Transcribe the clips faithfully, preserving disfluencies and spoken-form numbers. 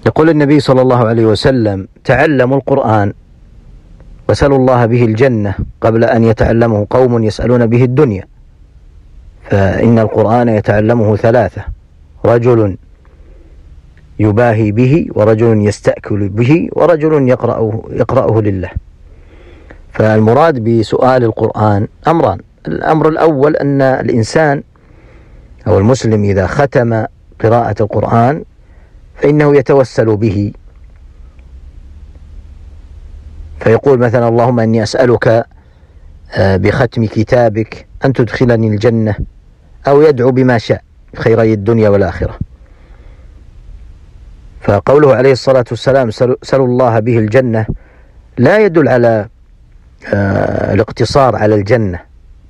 يقول النبي صلى الله عليه وسلم: تعلموا القرآن وسلوا الله به الجنة قبل أن يتعلمه قوم يسألون به الدنيا. فإن القرآن يتعلمه ثلاثة: رجل يباهي به، ورجل يستأكل به، ورجل يقرأه, يقرأه لله. فالمراد بسؤال القرآن أمران: الأمر الأول أن الإنسان أو المسلم إذا ختم قراءة القرآن فإنه يتوسل به، فيقول مثلا: اللهم أني أسألك بختم كتابك أن تدخلني الجنة، أو يدعو بما شاء خيري الدنيا والآخرة. فقوله عليه الصلاة والسلام: سلوا الله به الجنة، لا يدل على الاقتصار على الجنة،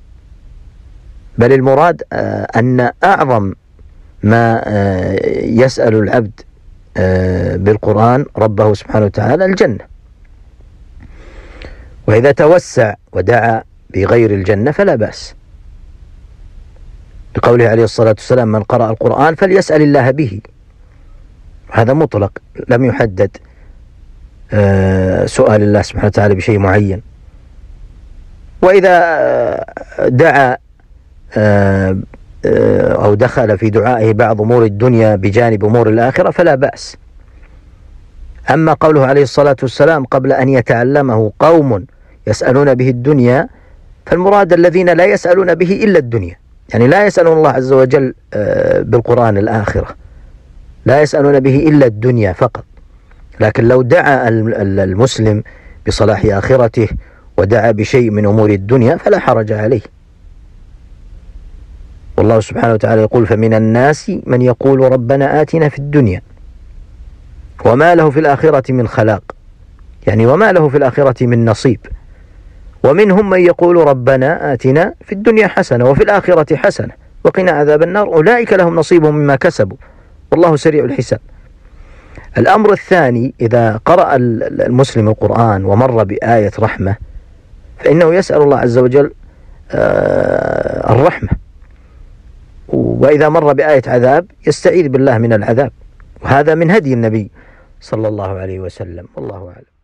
بل المراد أن أعظم ما يسأل العبد بالقرآن ربه سبحانه وتعالى الجنة. وإذا توسع ودعا بغير الجنة فلا بأس، بقوله عليه الصلاة والسلام: من قرأ القرآن فليسأل الله به. هذا مطلق، لم يحدد سؤال الله سبحانه وتعالى بشيء معين. وإذا دعا أو دخل في دعائه بعض أمور الدنيا بجانب أمور الآخرة فلا بأس. أما قوله عليه الصلاة والسلام: قبل أن يتعلمه قوم يسألون به الدنيا، فالمراد الذين لا يسألون به إلا الدنيا، يعني لا يسألون الله عز وجل بالقرآن الآخرة، لا يسألون به إلا الدنيا فقط. لكن لو دعا المسلم بصلاح آخرته ودعا بشيء من أمور الدنيا فلا حرج عليه. والله سبحانه وتعالى يقول: فمن الناس من يقول ربنا آتنا في الدنيا وما له في الآخرة من خلاق، يعني وما له في الآخرة من نصيب. ومنهم من يقول ربنا آتنا في الدنيا حسنة وفي الآخرة حسنة وقنا عذاب النار، أولئك لهم نصيب مما كسبوا والله سريع الحساب. الأمر الثاني: إذا قرأ المسلم القرآن ومر بآية رحمة فإنه يسأل الله عز وجل الرحمة، وإذا مر بآية عذاب يستعيذ بالله من العذاب. وهذا من هدي النبي صلى الله عليه وسلم، والله أعلم.